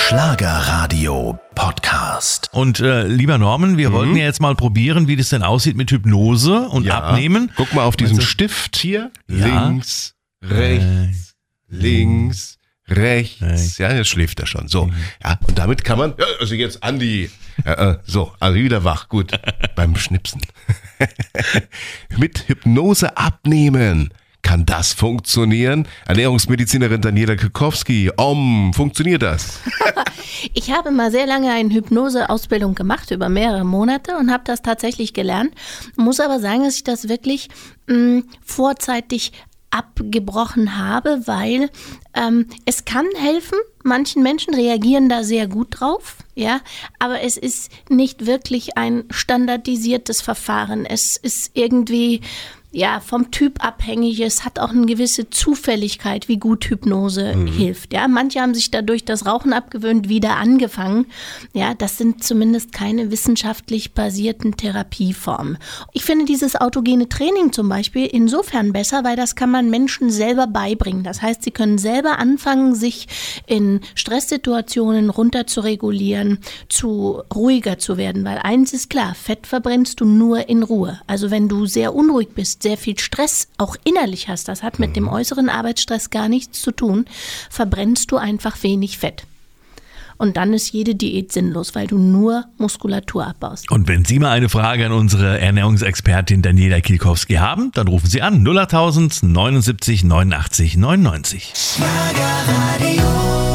Schlagerradio Podcast. Und lieber Norman, wir wollten ja jetzt mal probieren, wie das denn aussieht mit Hypnose und Abnehmen. Guck mal auf diesen Stift hier. Ja. Links, rechts, links, rechts. Ja, jetzt schläft er schon. So, ja, und damit kann man, also jetzt Andi, so, also wieder wach, gut, beim Schnipsen. Mit Hypnose abnehmen. Kann das funktionieren? Ernährungsmedizinerin Daniela Kikowski, funktioniert das? Ich habe mal sehr lange eine Hypnose-Ausbildung gemacht, über mehrere Monate, und habe das tatsächlich gelernt. Muss aber sagen, dass ich das wirklich vorzeitig abgebrochen habe, weil es kann helfen. Manchen Menschen reagieren da sehr gut drauf, ja, aber es ist nicht wirklich ein standardisiertes Verfahren. Es ist irgendwie vom Typ abhängig. Es hat auch eine gewisse Zufälligkeit, wie gut Hypnose hilft. Ja, manche haben sich dadurch das Rauchen abgewöhnt, wieder angefangen. Ja, das sind zumindest keine wissenschaftlich basierten Therapieformen. Ich finde dieses autogene Training zum Beispiel insofern besser, weil das kann man Menschen selber beibringen. Das heißt, sie können selber anfangen, sich in Stresssituationen runter zu regulieren, ruhiger zu werden. Weil eins ist klar, Fett verbrennst du nur in Ruhe. Also wenn du sehr unruhig bist, sehr viel Stress auch innerlich hast, das hat mit dem äußeren Arbeitsstress gar nichts zu tun, verbrennst du einfach wenig Fett. Und dann ist jede Diät sinnlos, weil du nur Muskulatur abbaust. Und wenn Sie mal eine Frage an unsere Ernährungsexpertin Daniela Kikowski haben, dann rufen Sie an 08000 79 89 99. Schlagerradio.